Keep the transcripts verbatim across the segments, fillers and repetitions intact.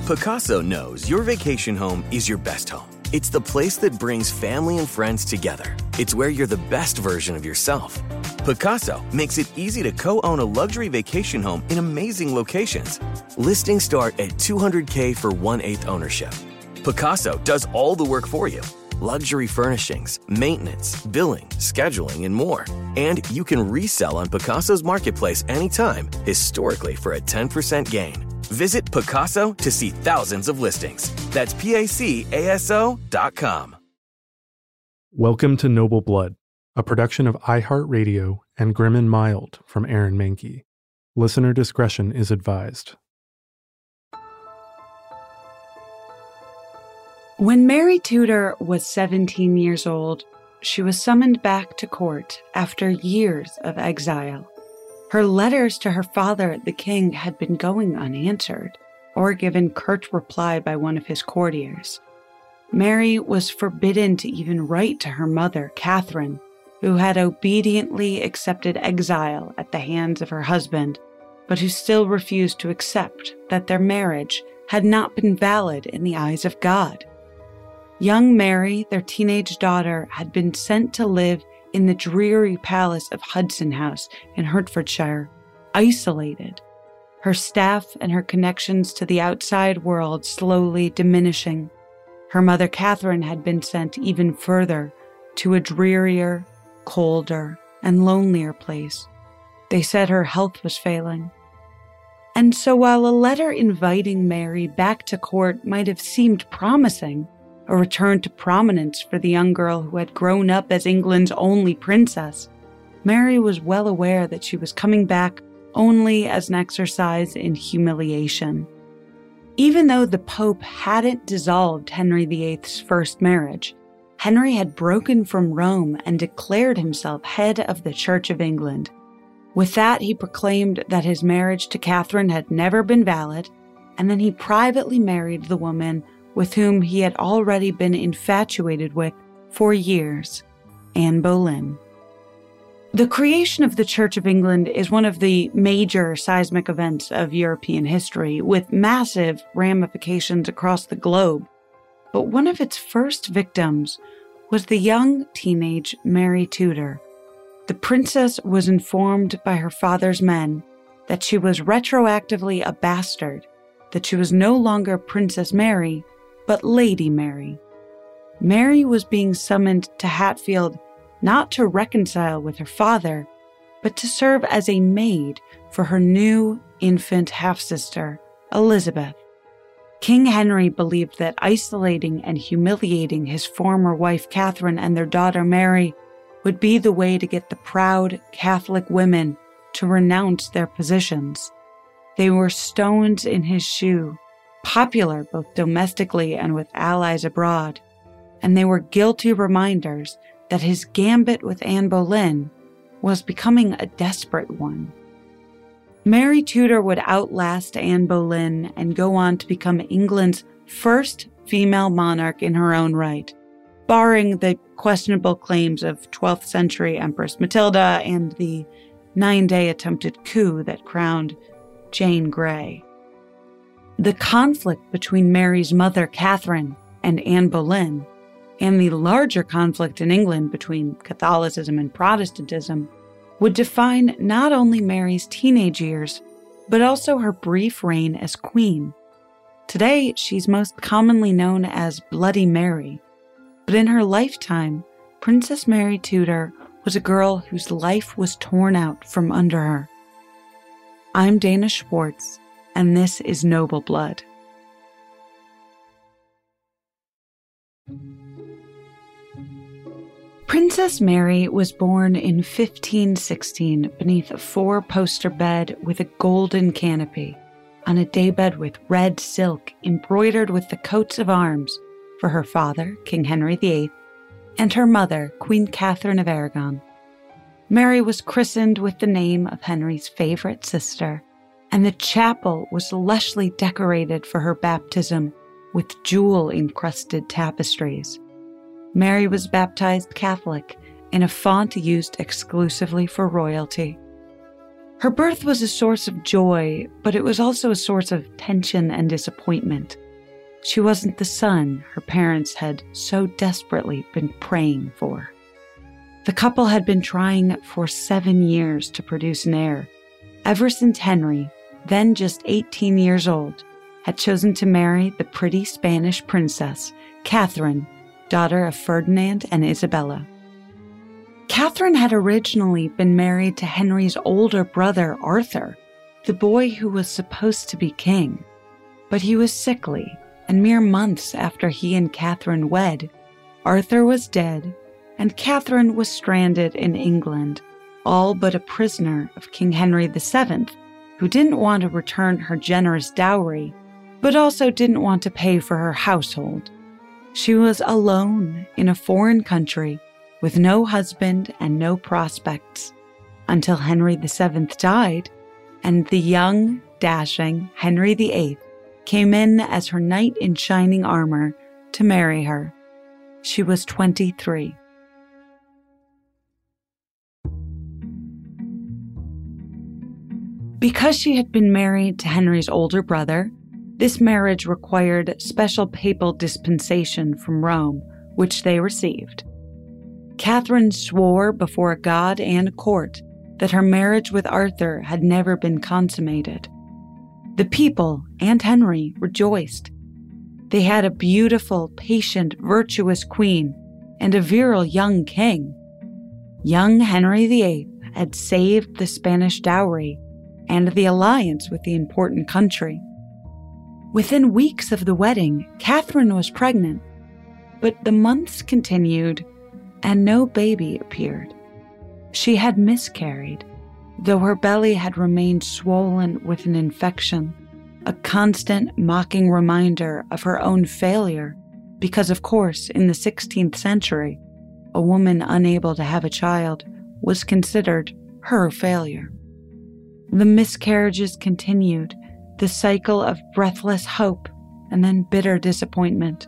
Pacaso knows your vacation home is your best home. It's the place that brings family and friends together. It's where you're the best version of yourself. Pacaso makes it easy to co-own a luxury vacation home in amazing locations. Listings start at two hundred thousand dollars for one-eighth ownership. Pacaso does all the work for you. Luxury furnishings, maintenance, billing, scheduling, and more. And you can resell on Pacaso's marketplace anytime, historically for a ten percent gain. Visit Pacaso to see thousands of listings. That's P A C A S O dot com. Welcome to Noble Blood, a production of iHeartRadio and Grim and Mild from Aaron Mahnke. Listener discretion is advised. When Mary Tudor was seventeen years old, she was summoned back to court after years of exile. Her letters to her father, the king, had been going unanswered, or given curt reply by one of his courtiers. Mary was forbidden to even write to her mother, Catherine, who had obediently accepted exile at the hands of her husband, but who still refused to accept that their marriage had not been valid in the eyes of God. Young Mary, their teenage daughter, had been sent to live in the dreary palace of Hudson House in Hertfordshire, isolated, her staff and her connections to the outside world slowly diminishing. Her mother, Catherine, had been sent even further to a drearier, colder, and lonelier place. They said her health was failing. And so while a letter inviting Mary back to court might have seemed promising, a return to prominence for the young girl who had grown up as England's only princess, Mary was well aware that she was coming back only as an exercise in humiliation. Even though the Pope hadn't dissolved Henry the Eighth's first marriage, Henry had broken from Rome and declared himself head of the Church of England. With that, he proclaimed that his marriage to Catherine had never been valid, and then he privately married the woman with whom he had already been infatuated with for years, Anne Boleyn. The creation of the Church of England is one of the major seismic events of European history, with massive ramifications across the globe. But one of its first victims was the young teenage Mary Tudor. The princess was informed by her father's men that she was retroactively a bastard, that she was no longer Princess Mary, but Lady Mary. Mary was being summoned to Hatfield not to reconcile with her father, but to serve as a maid for her new infant half-sister, Elizabeth. King Henry believed that isolating and humiliating his former wife Catherine and their daughter Mary would be the way to get the proud Catholic women to renounce their positions. They were stones in his shoe, popular both domestically and with allies abroad, and they were guilty reminders that his gambit with Anne Boleyn was becoming a desperate one. Mary Tudor would outlast Anne Boleyn and go on to become England's first female monarch in her own right, barring the questionable claims of twelfth century Empress Matilda and the nine-day attempted coup that crowned Jane Grey. The conflict between Mary's mother, Catherine, and Anne Boleyn, and the larger conflict in England between Catholicism and Protestantism, would define not only Mary's teenage years, but also her brief reign as queen. Today, she's most commonly known as Bloody Mary, but in her lifetime, Princess Mary Tudor was a girl whose life was torn out from under her. I'm Dana Schwartz, and this is Noble Blood. Princess Mary was born in fifteen sixteen beneath a four-poster bed with a golden canopy, on a daybed with red silk embroidered with the coats of arms for her father, King Henry the Eighth, and her mother, Queen Catherine of Aragon. Mary was christened with the name of Henry's favorite sister, and the chapel was lushly decorated for her baptism with jewel-encrusted tapestries. Mary was baptized Catholic in a font used exclusively for royalty. Her birth was a source of joy, but it was also a source of tension and disappointment. She wasn't the son her parents had so desperately been praying for. The couple had been trying for seven years to produce an heir, ever since Henry, then just eighteen years old, had chosen to marry the pretty Spanish princess, Catherine, daughter of Ferdinand and Isabella. Catherine had originally been married to Henry's older brother, Arthur, the boy who was supposed to be king. But he was sickly, and mere months after he and Catherine wed, Arthur was dead, and Catherine was stranded in England, all but a prisoner of King Henry the Seventh, who didn't want to return her generous dowry, but also didn't want to pay for her household. She was alone in a foreign country, with no husband and no prospects, until Henry the Seventh died, and the young, dashing Henry the Eighth came in as her knight in shining armor to marry her. She was twenty-three. Because she had been married to Henry's older brother, this marriage required special papal dispensation from Rome, which they received. Catherine swore before God and court that her marriage with Arthur had never been consummated. The people and Henry rejoiced. They had a beautiful, patient, virtuous queen and a virile young king. Young Henry the Eighth had saved the Spanish dowry and the alliance with the important country. Within weeks of the wedding, Catherine was pregnant, but the months continued and no baby appeared. She had miscarried, though her belly had remained swollen with an infection, a constant mocking reminder of her own failure, because of course, in the sixteenth century, a woman unable to have a child was considered her failure. The miscarriages continued, the cycle of breathless hope and then bitter disappointment.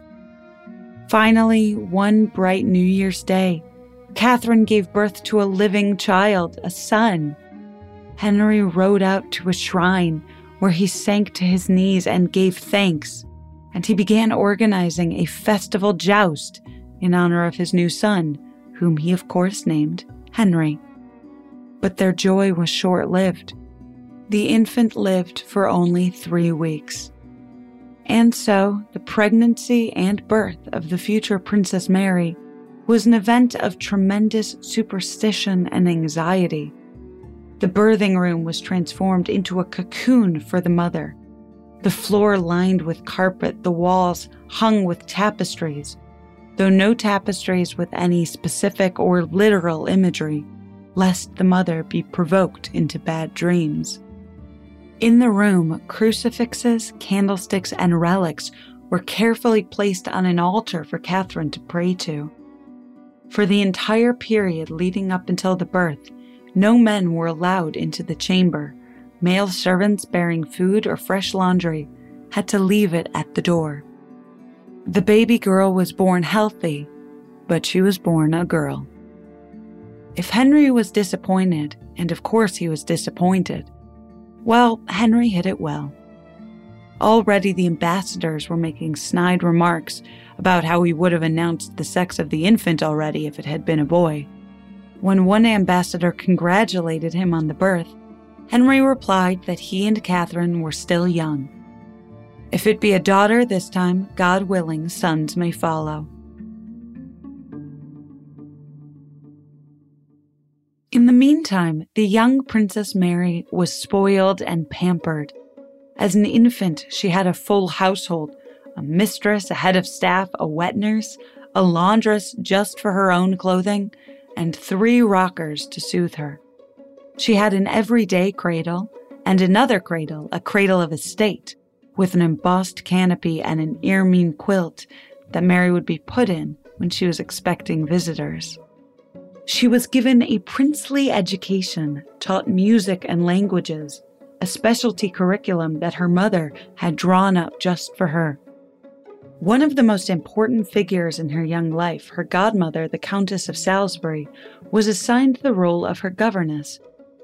Finally, one bright New Year's Day, Catherine gave birth to a living child, a son. Henry rode out to a shrine where he sank to his knees and gave thanks, and he began organizing a festival joust in honor of his new son, whom he of course named Henry. But their joy was short-lived. The infant lived for only three weeks. And so, the pregnancy and birth of the future Princess Mary was an event of tremendous superstition and anxiety. The birthing room was transformed into a cocoon for the mother. The floor lined with carpet, the walls hung with tapestries, though no tapestries with any specific or literal imagery, lest the mother be provoked into bad dreams. In the room, crucifixes, candlesticks, and relics were carefully placed on an altar for Catherine to pray to. For the entire period leading up until the birth, no men were allowed into the chamber. Male servants bearing food or fresh laundry had to leave it at the door. The baby girl was born healthy, but she was born a girl. If Henry was disappointed, and of course he was disappointed, well, Henry hid it well. Already the ambassadors were making snide remarks about how he would have announced the sex of the infant already if it had been a boy. When one ambassador congratulated him on the birth, Henry replied that he and Catherine were still young. If it be a daughter this time, God willing, sons may follow. In the meantime, the young Princess Mary was spoiled and pampered. As an infant, she had a full household, a mistress, a head of staff, a wet nurse, a laundress just for her own clothing, and three rockers to soothe her. She had an everyday cradle and another cradle, a cradle of estate, with an embossed canopy and an ermine quilt that Mary would be put in when she was expecting visitors. She was given a princely education, taught music and languages, a specialty curriculum that her mother had drawn up just for her. One of the most important figures in her young life, her godmother, the Countess of Salisbury, was assigned the role of her governess,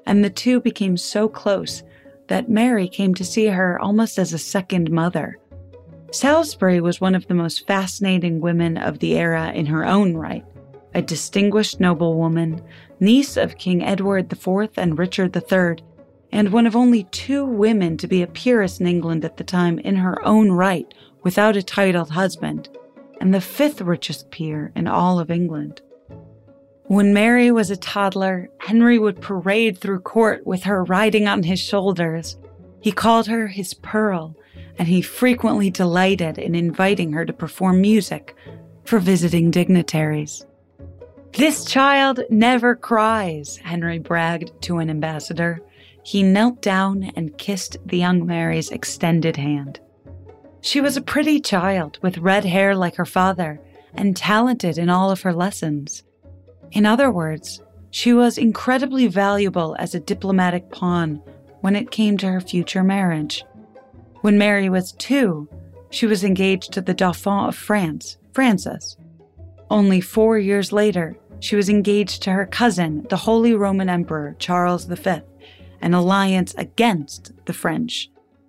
and the two became so close that Mary came to see her almost as a second mother. Salisbury was one of the most fascinating women of the era in her own right, a distinguished noblewoman, niece of King Edward the Fourth and Richard the Third, and one of only two women to be a peeress in England at the time in her own right without a titled husband, and the fifth richest peer in all of England. When Mary was a toddler, Henry would parade through court with her riding on his shoulders. He called her his pearl, and he frequently delighted in inviting her to perform music for visiting dignitaries. "This child never cries," Henry bragged to an ambassador. He knelt down and kissed the young Mary's extended hand. She was a pretty child with red hair like her father and talented in all of her lessons. In other words, she was incredibly valuable as a diplomatic pawn when it came to her future marriage. When Mary was two, she was engaged to the Dauphin of France, Francis. Only four years later, she was engaged to her cousin, the Holy Roman Emperor Charles the Fifth, an alliance against the French.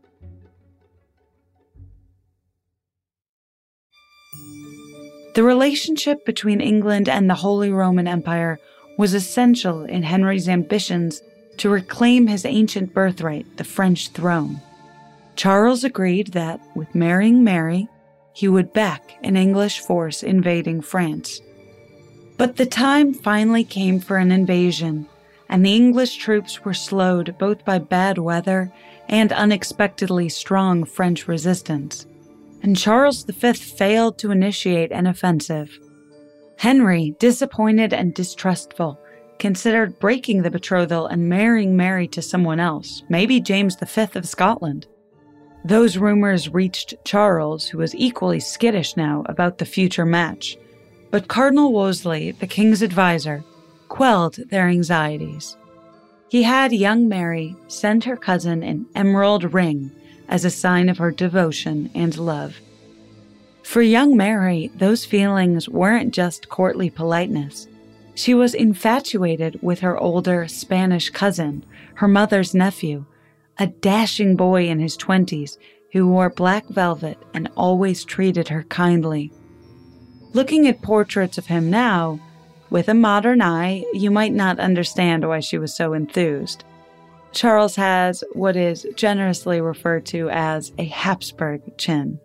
The relationship between England and the Holy Roman Empire was essential in Henry's ambitions to reclaim his ancient birthright, the French throne. Charles agreed that, with marrying Mary, he would back an English force invading France. But the time finally came for an invasion, and the English troops were slowed both by bad weather and unexpectedly strong French resistance, and Charles the Fifth failed to initiate an offensive. Henry, disappointed and distrustful, considered breaking the betrothal and marrying Mary to someone else, maybe James the Fifth of Scotland. Those rumors reached Charles, who was equally skittish now about the future match, but Cardinal Wolsey, the king's advisor, quelled their anxieties. He had young Mary send her cousin an emerald ring as a sign of her devotion and love. For young Mary, those feelings weren't just courtly politeness. She was infatuated with her older Spanish cousin, her mother's nephew, a dashing boy in his twenties who wore black velvet and always treated her kindly. Looking at portraits of him now, with a modern eye, you might not understand why she was so enthused. Charles has what is generously referred to as a Habsburg chin.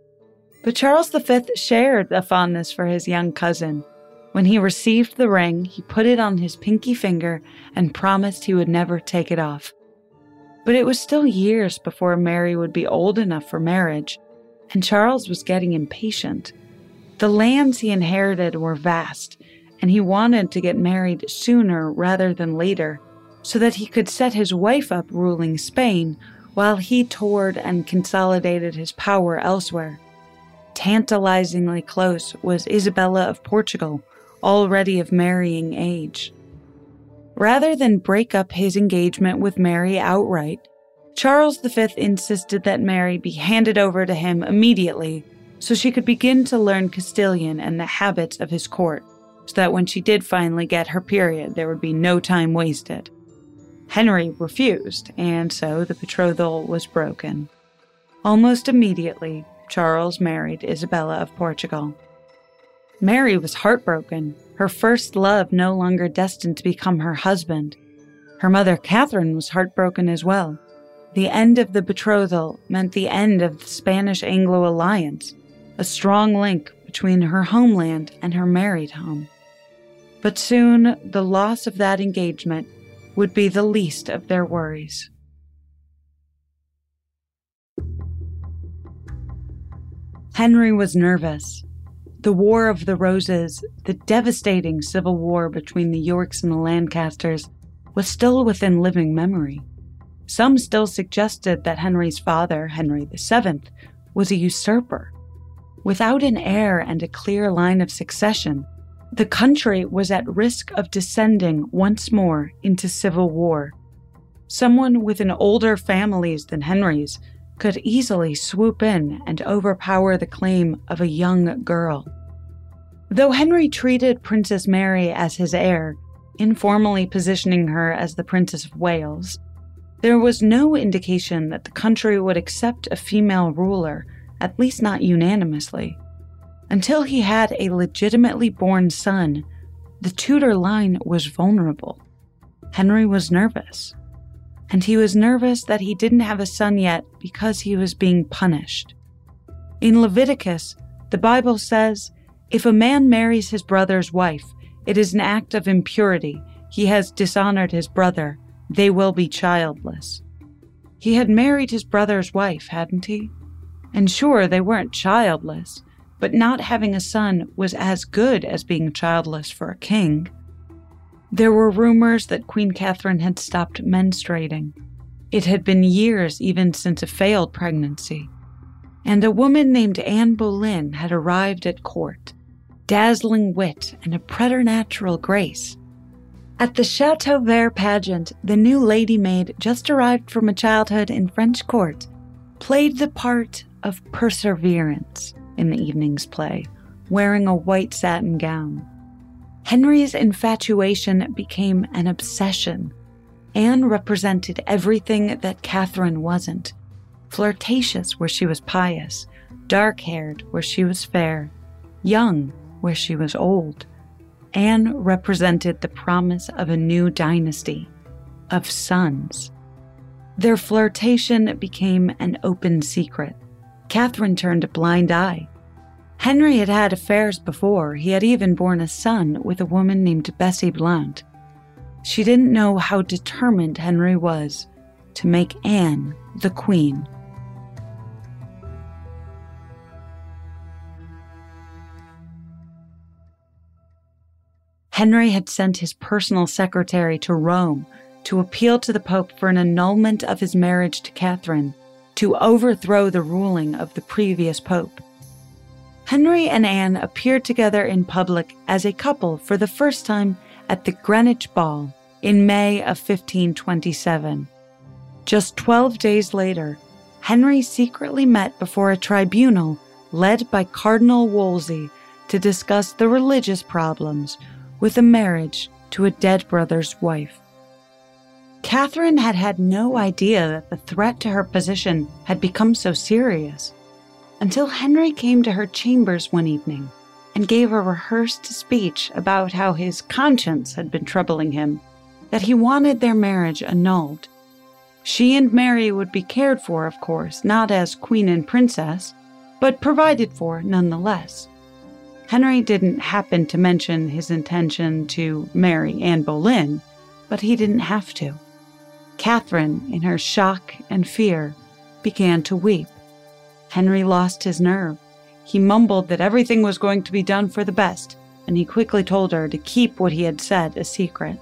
But Charles the Fifth shared a fondness for his young cousin. When he received the ring, he put it on his pinky finger and promised he would never take it off. But it was still years before Mary would be old enough for marriage, and Charles was getting impatient. The lands he inherited were vast, and he wanted to get married sooner rather than later, so that he could set his wife up ruling Spain while he toured and consolidated his power elsewhere. Tantalizingly close was Isabella of Portugal, already of marrying age. Rather than break up his engagement with Mary outright, Charles the Fifth insisted that Mary be handed over to him immediately so she could begin to learn Castilian and the habits of his court, so that when she did finally get her period, there would be no time wasted. Henry refused, and so the betrothal was broken. Almost immediately, Charles married Isabella of Portugal. Mary was heartbroken, her first love no longer destined to become her husband. Her mother, Catherine, was heartbroken as well. The end of the betrothal meant the end of the Spanish-Anglo alliance, a strong link between her homeland and her married home. But soon, the loss of that engagement would be the least of their worries. Henry was nervous. The War of the Roses, the devastating civil war between the Yorks and the Lancasters, was still within living memory. Some still suggested that Henry's father, Henry the Seventh, was a usurper. Without an heir and a clear line of succession, the country was at risk of descending once more into civil war. Someone with an older families than Henry's could easily swoop in and overpower the claim of a young girl. Though Henry treated Princess Mary as his heir, informally positioning her as the Princess of Wales. There was no indication that the country would accept a female ruler, at least not unanimously. Until he had a legitimately born son, the Tudor line was vulnerable. Henry was nervous. And he was nervous that he didn't have a son yet because he was being punished. In Leviticus, the Bible says, "If a man marries his brother's wife, it is an act of impurity. He has dishonored his brother. They will be childless." He had married his brother's wife, hadn't he? And sure, they weren't childless, but not having a son was as good as being childless for a king. There were rumors that Queen Catherine had stopped menstruating. It had been years even since a failed pregnancy. And a woman named Anne Boleyn had arrived at court, dazzling wit and a preternatural grace. At the Chateau Vert pageant, the new lady maid, just arrived from a childhood in French court, played the part of Perseverance in the evening's play, wearing a white satin gown. Henry's infatuation became an obsession. Anne represented everything that Catherine wasn't. Flirtatious where she was pious, dark-haired where she was fair, young where she was old. Anne represented the promise of a new dynasty, of sons. Their flirtation became an open secret. Catherine turned a blind eye. Henry had had affairs before. He had even borne a son with a woman named Bessie Blount. She didn't know how determined Henry was to make Anne the queen. Henry had sent his personal secretary to Rome to appeal to the Pope for an annulment of his marriage to Catherine, to overthrow the ruling of the previous Pope. Henry and Anne appeared together in public as a couple for the first time at the Greenwich Ball in May of fifteen twenty-seven. Just twelve days later, Henry secretly met before a tribunal led by Cardinal Wolsey to discuss the religious problems with a marriage to a dead brother's wife. Catherine had had no idea that the threat to her position had become so serious, until Henry came to her chambers one evening and gave a rehearsed speech about how his conscience had been troubling him, that he wanted their marriage annulled. She and Mary would be cared for, of course, not as queen and princess, but provided for nonetheless. Henry didn't happen to mention his intention to marry Anne Boleyn, but he didn't have to. Catherine, in her shock and fear, began to weep. Henry lost his nerve. He mumbled that everything was going to be done for the best, and he quickly told her to keep what he had said a secret.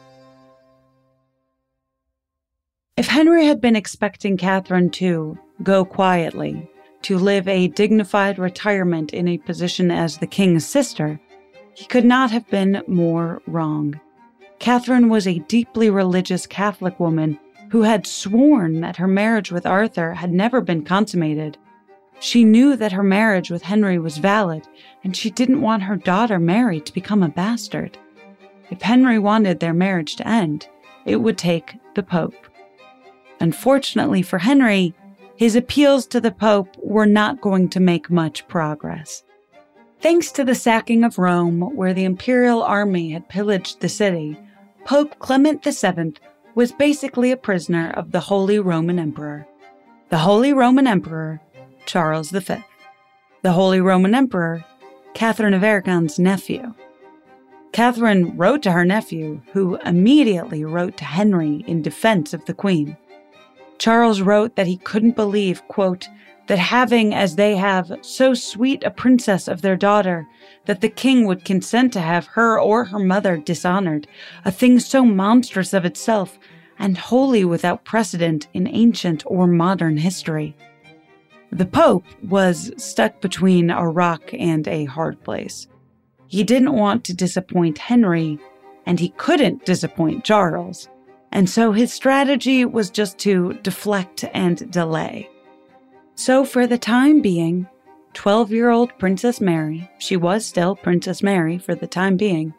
If Henry had been expecting Catherine to go quietly, to live a dignified retirement in a position as the king's sister, he could not have been more wrong. Catherine was a deeply religious Catholic woman who had sworn that her marriage with Arthur had never been consummated. She knew that her marriage with Henry was valid, and she didn't want her daughter Mary to become a bastard. If Henry wanted their marriage to end, it would take the Pope. Unfortunately for Henry, his appeals to the Pope were not going to make much progress. Thanks to the sacking of Rome, where the imperial army had pillaged the city, Pope Clement the Seventh was basically a prisoner of the Holy Roman Emperor. The Holy Roman Emperor, Charles the Fifth. The Holy Roman Emperor, Catherine of Aragon's nephew. Catherine wrote to her nephew, who immediately wrote to Henry in defense of the Queen. Charles wrote that he couldn't believe, quote, that having, as they have, so sweet a princess of their daughter, that the king would consent to have her or her mother dishonored, a thing so monstrous of itself, and wholly without precedent in ancient or modern history. The Pope was stuck between a rock and a hard place. He didn't want to disappoint Henry, and he couldn't disappoint Charles, and so his strategy was just to deflect and delay. So for the time being, twelve-year-old Princess Mary, she was still Princess Mary for the time being,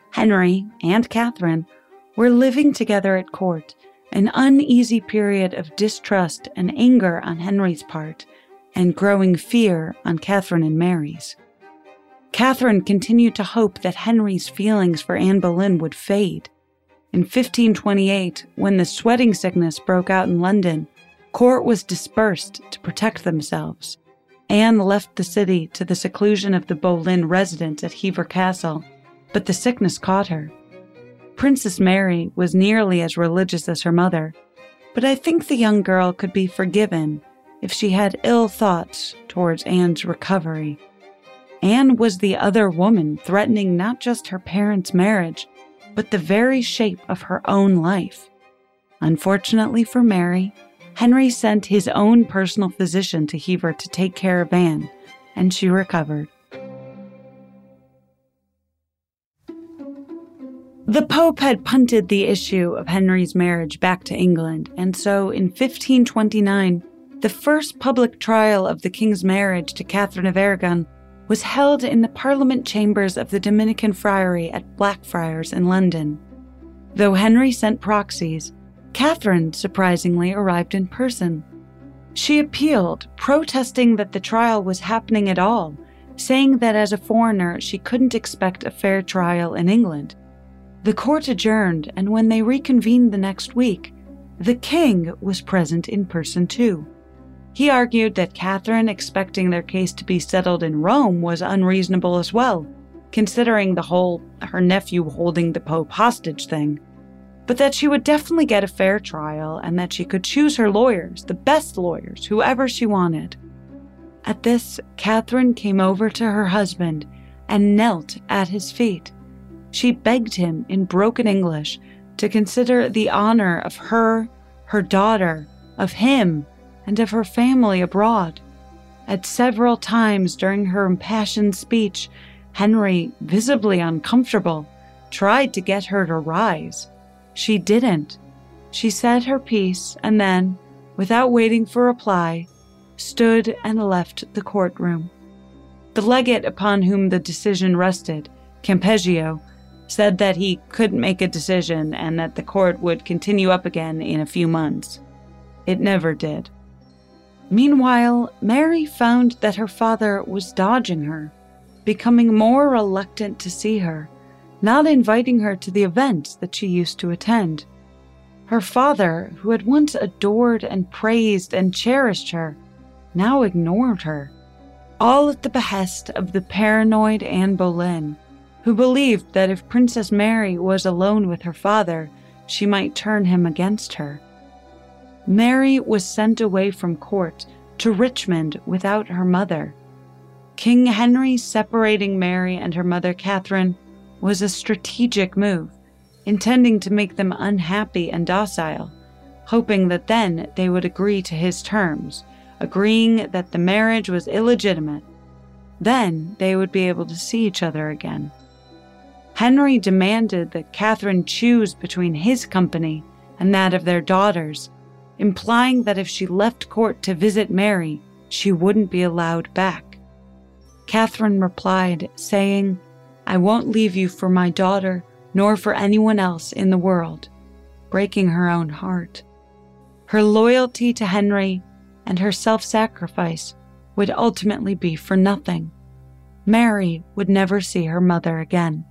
Henry and Catherine were living together at court, an uneasy period of distrust and anger on Henry's part, and growing fear on Catherine and Mary's. Catherine continued to hope that Henry's feelings for Anne Boleyn would fade. In fifteen twenty-eight, when the sweating sickness broke out in London, court was dispersed to protect themselves. Anne left the city to the seclusion of the Boleyn residence at Hever Castle, but the sickness caught her. Princess Mary was nearly as religious as her mother, but I think the young girl could be forgiven if she had ill thoughts towards Anne's recovery. Anne was the other woman threatening not just her parents' marriage, but the very shape of her own life. Unfortunately for Mary, Henry sent his own personal physician to Hever to take care of Anne, and she recovered. The Pope had punted the issue of Henry's marriage back to England, and so in fifteen twenty-nine, the first public trial of the king's marriage to Catherine of Aragon was held in the Parliament chambers of the Dominican Friary at Blackfriars in London. Though Henry sent proxies, Catherine surprisingly arrived in person. She appealed, protesting that the trial was happening at all, saying that as a foreigner she couldn't expect a fair trial in England. The court adjourned, and when they reconvened the next week, the king was present in person too. He argued that Catherine expecting their case to be settled in Rome was unreasonable as well, considering the whole her nephew holding the Pope hostage thing, but that she would definitely get a fair trial and that she could choose her lawyers, the best lawyers, whoever she wanted. At this, Catherine came over to her husband and knelt at his feet. She begged him in broken English to consider the honor of her, her daughter, of him, and of her family abroad. At several times during her impassioned speech, Henry, visibly uncomfortable, tried to get her to rise. She didn't. She said her piece and then, without waiting for reply, stood and left the courtroom. The legate upon whom the decision rested, Campeggio, said that he couldn't make a decision and that the court would continue up again in a few months. It never did. Meanwhile, Mary found that her father was dodging her, becoming more reluctant to see her, not inviting her to the events that she used to attend. Her father, who had once adored and praised and cherished her, now ignored her, all at the behest of the paranoid Anne Boleyn, who believed that if Princess Mary was alone with her father, she might turn him against her. Mary was sent away from court to Richmond without her mother. King Henry separating Mary and her mother Catherine was a strategic move, intending to make them unhappy and docile, hoping that then they would agree to his terms, agreeing that the marriage was illegitimate. Then they would be able to see each other again. Henry demanded that Catherine choose between his company and that of their daughters, implying that if she left court to visit Mary, she wouldn't be allowed back. Catherine replied, saying, "I won't leave you for my daughter, nor for anyone else in the world," breaking her own heart. Her loyalty to Henry and her self-sacrifice would ultimately be for nothing. Mary would never see her mother again.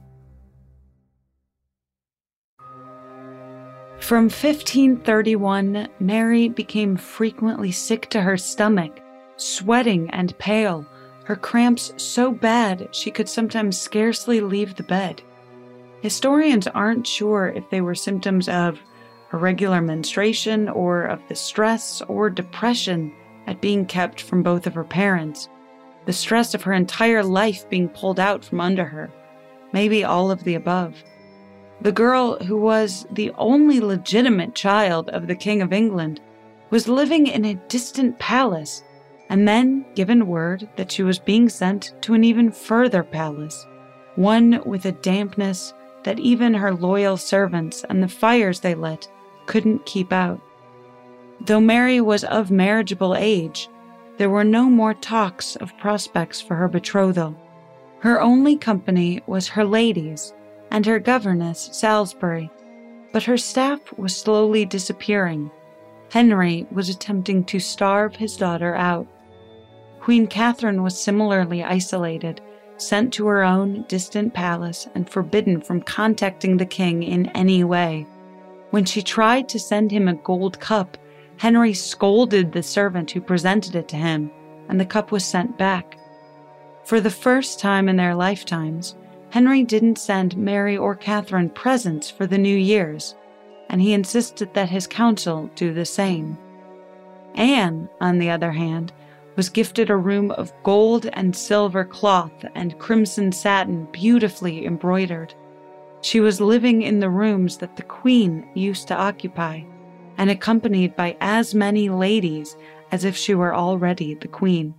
From fifteen thirty-one, Mary became frequently sick to her stomach, sweating and pale, her cramps so bad she could sometimes scarcely leave the bed. Historians aren't sure if they were symptoms of irregular menstruation or of the stress or depression at being kept from both of her parents, the stress of her entire life being pulled out from under her, maybe all of the above. The girl, who was the only legitimate child of the King of England, was living in a distant palace, and then given word that she was being sent to an even further palace, one with a dampness that even her loyal servants and the fires they lit couldn't keep out. Though Mary was of marriageable age, there were no more talks of prospects for her betrothal. Her only company was her ladies, and her governess, Salisbury, but her staff was slowly disappearing. Henry was attempting to starve his daughter out. Queen Catherine was similarly isolated, sent to her own distant palace and forbidden from contacting the king in any way. When she tried to send him a gold cup, Henry scolded the servant who presented it to him, and the cup was sent back. For the first time in their lifetimes, Henry didn't send Mary or Catherine presents for the New Year's, and he insisted that his council do the same. Anne, on the other hand, was gifted a room of gold and silver cloth and crimson satin beautifully embroidered. She was living in the rooms that the Queen used to occupy, and accompanied by as many ladies as if she were already the Queen.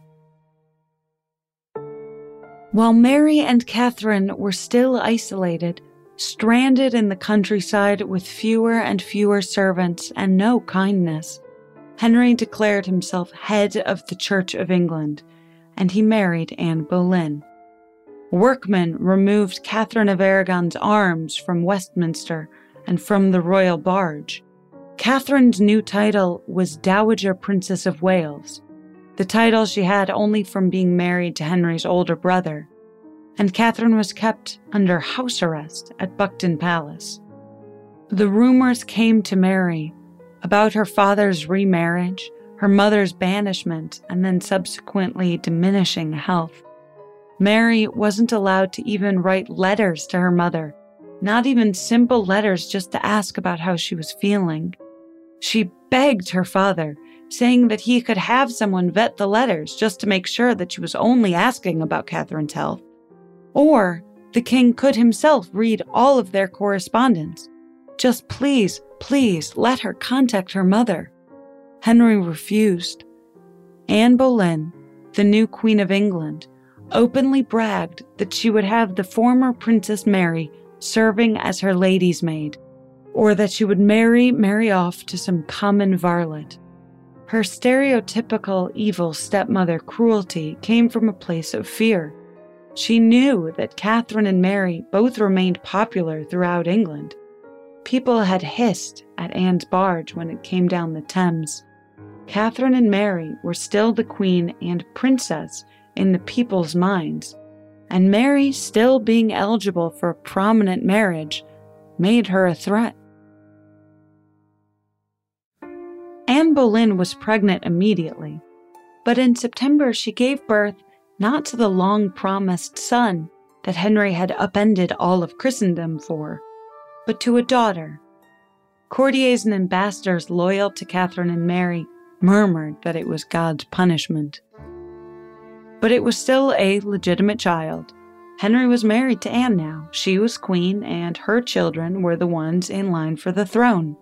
While Mary and Catherine were still isolated, stranded in the countryside with fewer and fewer servants and no kindness, Henry declared himself head of the Church of England, and he married Anne Boleyn. Workmen removed Catherine of Aragon's arms from Westminster and from the royal barge. Catherine's new title was Dowager Princess of Wales, the title she had only from being married to Henry's older brother, and Catherine was kept under house arrest at Buckingham Palace. The rumors came to Mary about her father's remarriage, her mother's banishment, and then subsequently diminishing health. Mary wasn't allowed to even write letters to her mother, not even simple letters just to ask about how she was feeling. She begged her father, saying that he could have someone vet the letters just to make sure that she was only asking about Catherine's health. Or the king could himself read all of their correspondence. Just please, please let her contact her mother. Henry refused. Anne Boleyn, the new Queen of England, openly bragged that she would have the former Princess Mary serving as her lady's maid, or that she would marry Mary off to some common varlet. Her stereotypical evil stepmother cruelty came from a place of fear. She knew that Catherine and Mary both remained popular throughout England. People had hissed at Anne's barge when it came down the Thames. Catherine and Mary were still the queen and princess in the people's minds, and Mary still being eligible for a prominent marriage made her a threat. Anne Boleyn was pregnant immediately, but in September she gave birth not to the long-promised son that Henry had upended all of Christendom for, but to a daughter. Courtiers and ambassadors loyal to Catherine and Mary murmured that it was God's punishment. But it was still a legitimate child. Henry was married to Anne now. She was queen, and her children were the ones in line for the throne.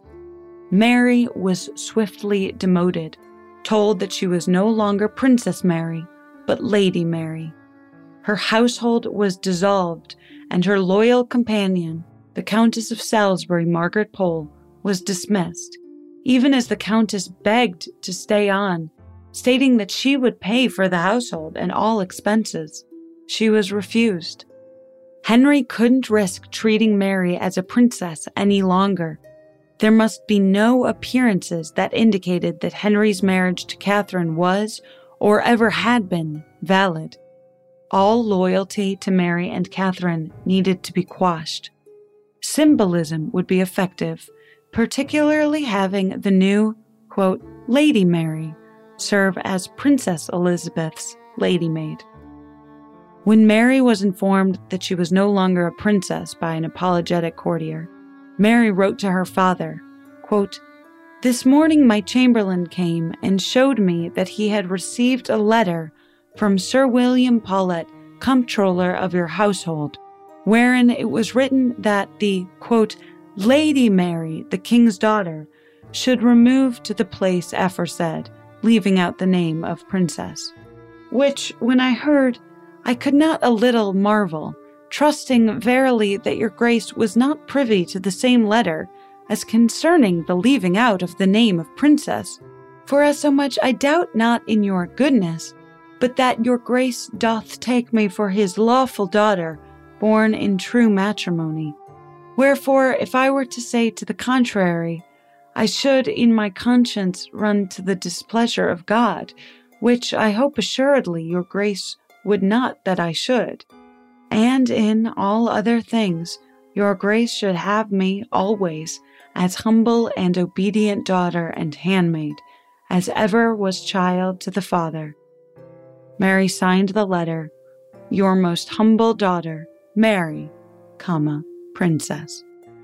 Mary was swiftly demoted, told that she was no longer Princess Mary, but Lady Mary. Her household was dissolved, and her loyal companion, the Countess of Salisbury, Margaret Pole, was dismissed, even as the Countess begged to stay on, stating that she would pay for the household and all expenses. She was refused. Henry couldn't risk treating Mary as a princess any longer. There must be no appearances that indicated that Henry's marriage to Catherine was, or ever had been, valid. All loyalty to Mary and Catherine needed to be quashed. Symbolism would be effective, particularly having the new, quote, Lady Mary serve as Princess Elizabeth's lady maid. When Mary was informed that she was no longer a princess by an apologetic courtier, Mary wrote to her father, quote, "This morning my chamberlain came and showed me that he had received a letter from Sir William Paulet, comptroller of your household, wherein it was written that the, quote, Lady Mary, the king's daughter, should remove to the place aforesaid, leaving out the name of princess. Which, when I heard, I could not a little marvel, trusting verily that your grace was not privy to the same letter as concerning the leaving out of the name of princess. For as so much I doubt not in your goodness, but that your grace doth take me for his lawful daughter, born in true matrimony. Wherefore, if I were to say to the contrary, I should in my conscience run to the displeasure of God, which I hope assuredly your grace would not that I should. And in all other things, your grace should have me always as humble and obedient daughter and handmaid, as ever was child to the Father. Mary signed the letter, Your most humble daughter, Mary, comma, Princess.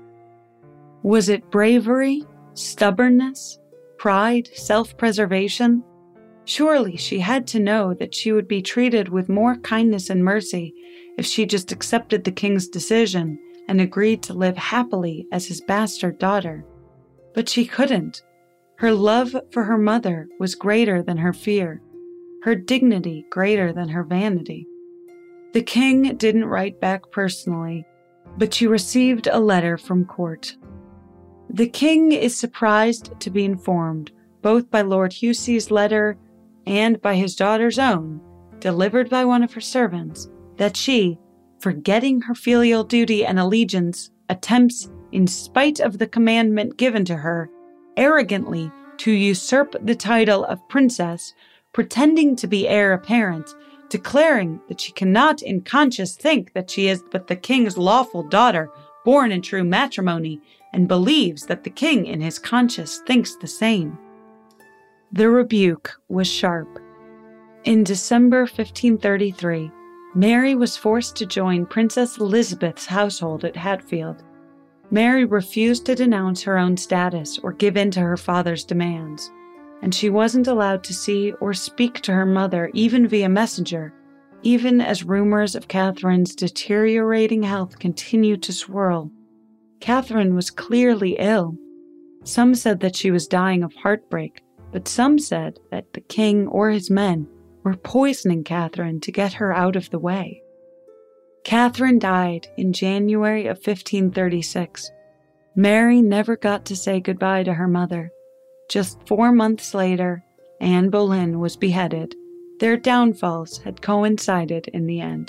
Was it bravery, stubbornness, pride, self-preservation? Surely she had to know that she would be treated with more kindness and mercy if she just accepted the king's decision and agreed to live happily as his bastard daughter. But she couldn't. Her love for her mother was greater than her fear, her dignity greater than her vanity. The king didn't write back personally, but she received a letter from court. The king is surprised to be informed, both by Lord Hussey's letter and by his daughter's own, delivered by one of her servants, that she, forgetting her filial duty and allegiance, attempts, in spite of the commandment given to her, arrogantly to usurp the title of princess, pretending to be heir apparent, declaring that she cannot in conscience think that she is but the king's lawful daughter, born in true matrimony, and believes that the king in his conscience thinks the same. The rebuke was sharp. In December fifteen thirty-three, Mary was forced to join Princess Elizabeth's household at Hatfield. Mary refused to denounce her own status or give in to her father's demands, and she wasn't allowed to see or speak to her mother even via messenger, even as rumors of Catherine's deteriorating health continued to swirl. Catherine was clearly ill. Some said that she was dying of heartbreak, but some said that the king or his men were poisoning Catherine to get her out of the way. Catherine died in January of fifteen thirty-six. Mary never got to say goodbye to her mother. Just four months later, Anne Boleyn was beheaded. Their downfalls had coincided in the end.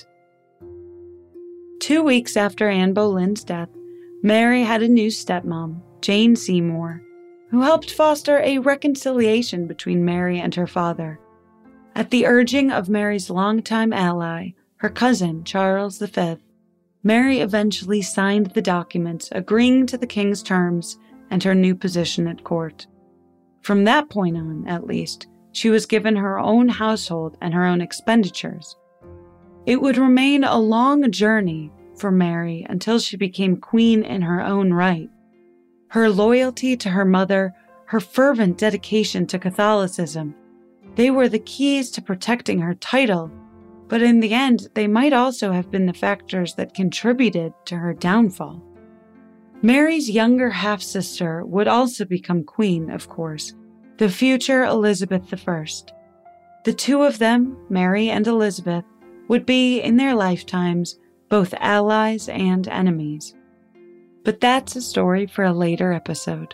Two weeks after Anne Boleyn's death, Mary had a new stepmom, Jane Seymour, who helped foster a reconciliation between Mary and her father. At the urging of Mary's longtime ally, her cousin Charles the Fifth, Mary eventually signed the documents agreeing to the king's terms and her new position at court. From that point on, at least, she was given her own household and her own expenditures. It would remain a long journey for Mary until she became queen in her own right. Her loyalty to her mother, her fervent dedication to Catholicism, they were the keys to protecting her title, but in the end, they might also have been the factors that contributed to her downfall. Mary's younger half-sister would also become queen, of course, the future Elizabeth the First. The two of them, Mary and Elizabeth, would be, in their lifetimes, both allies and enemies. But that's a story for a later episode.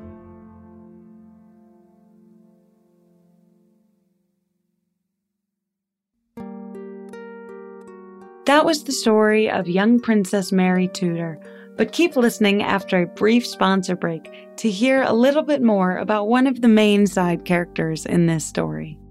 That was the story of young Princess Mary Tudor, but keep listening after a brief sponsor break to hear a little bit more about one of the main side characters in this story.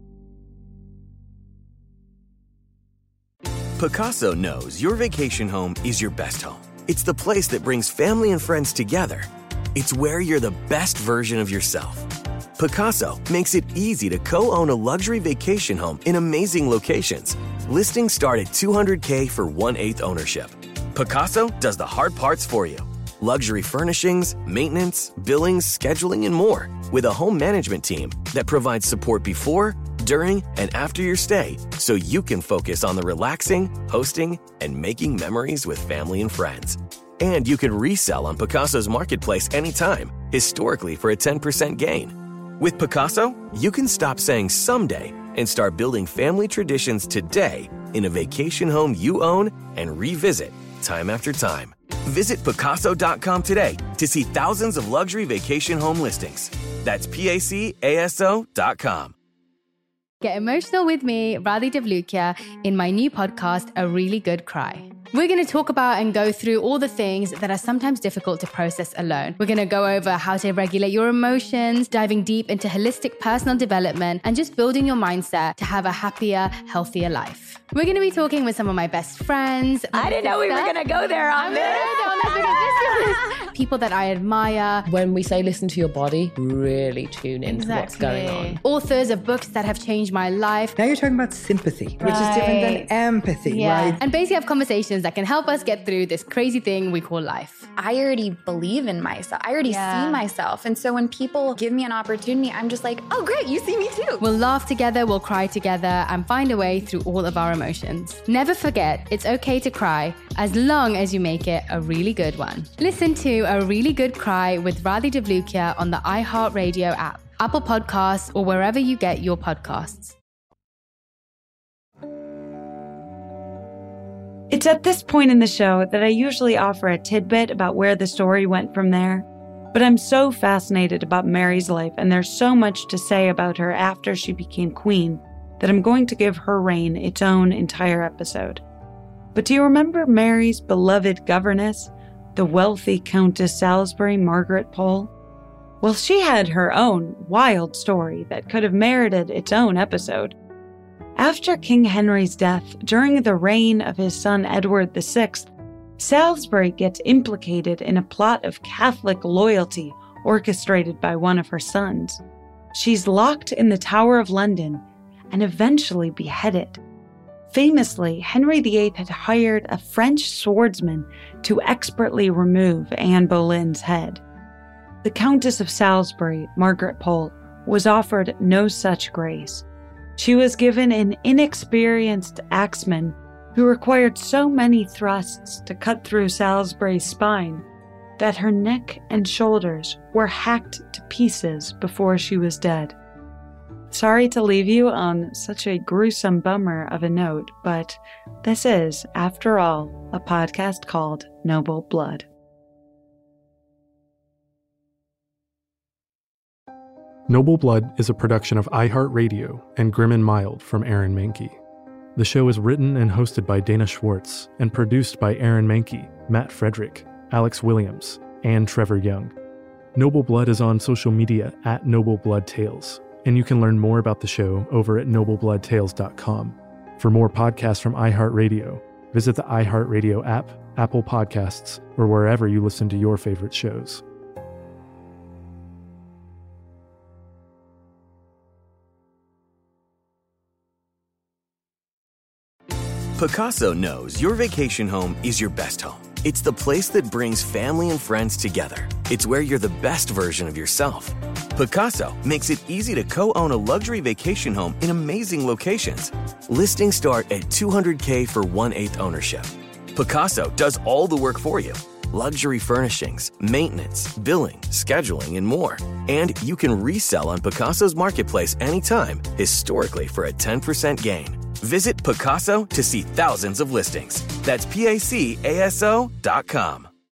Pacaso knows your vacation home is your best home. It's the place that brings family and friends together. It's where you're the best version of yourself. Pacaso makes it easy to co-own a luxury vacation home in amazing locations. Listings start at two hundred thousand dollars for one-eighth ownership. Pacaso does the hard parts for you. Luxury furnishings, maintenance, billings, scheduling, and more. With a home management team that provides support before, during, and after your stay, so you can focus on the relaxing, hosting, and making memories with family and friends. And you can resell on Pacaso's marketplace anytime, historically for a ten percent gain. With Pacaso, you can stop saying someday and start building family traditions today in a vacation home you own and revisit time after time. Visit Pacaso dot com today to see thousands of luxury vacation home listings. That's P A C A S O dot com. Get emotional with me, Radhi Devlukia, in my new podcast, A Really Good Cry. We're going to talk about and go through all the things that are sometimes difficult to process alone. We're going to go over how to regulate your emotions, diving deep into holistic personal development, and just building your mindset to have a happier, healthier life. We're going to be talking with some of my best friends. I didn't know we were going to go there on this. People that I admire. When we say listen to your body, really tune into exactly. what's going on. Authors of books that have changed my life. Now you're talking about sympathy, right. which is different than empathy, yeah. right? And basically have conversations that can help us get through this crazy thing we call life. I already believe in myself. I already yeah. see myself. And so when people give me an opportunity, I'm just like, oh, great, you see me too. We'll laugh together, we'll cry together, and find a way through all of our emotions. Never forget, it's okay to cry, as long as you make it a really good one. Listen to A Really Good Cry with Radhi Devlukia on the iHeartRadio app, Apple Podcasts, or wherever you get your podcasts. It's at this point in the show that I usually offer a tidbit about where the story went from there. But I'm so fascinated about Mary's life, and there's so much to say about her after she became queen, that I'm going to give her reign its own entire episode. But do you remember Mary's beloved governess, the wealthy Countess Salisbury Margaret Pole? Well, she had her own wild story that could have merited its own episode. After King Henry's death, during the reign of his son Edward the Sixth, Salisbury gets implicated in a plot of Catholic loyalty orchestrated by one of her sons. She's locked in the Tower of London and eventually beheaded. Famously, Henry the Eighth had hired a French swordsman to expertly remove Anne Boleyn's head. The Countess of Salisbury, Margaret Pole, was offered no such grace. She was given an inexperienced axeman who required so many thrusts to cut through Salisbury's spine that her neck and shoulders were hacked to pieces before she was dead. Sorry to leave you on such a gruesome bummer of a note, but this is, after all, a podcast called Noble Blood. Noble Blood is a production of iHeartRadio and Grim and Mild from Aaron Mahnke. The show is written and hosted by Dana Schwartz and produced by Aaron Mahnke, Matt Frederick, Alex Williams, and Trevor Young. Noble Blood is on social media at Noble Blood Tales, and you can learn more about the show over at noble blood tales dot com. For more podcasts from iHeartRadio, visit the iHeartRadio app, Apple Podcasts, or wherever you listen to your favorite shows. Pacaso knows your vacation home is your best home. It's the place that brings family and friends together. It's where you're the best version of yourself. Pacaso makes it easy to co-own a luxury vacation home in amazing locations. Listings start at two hundred thousand dollars for one-eighth ownership. Pacaso does all the work for you. Luxury furnishings, maintenance, billing, scheduling, and more. And you can resell on Pacaso's marketplace anytime, historically for a ten percent gain. Visit Pacaso to see thousands of listings. That's P A C A S O dot com.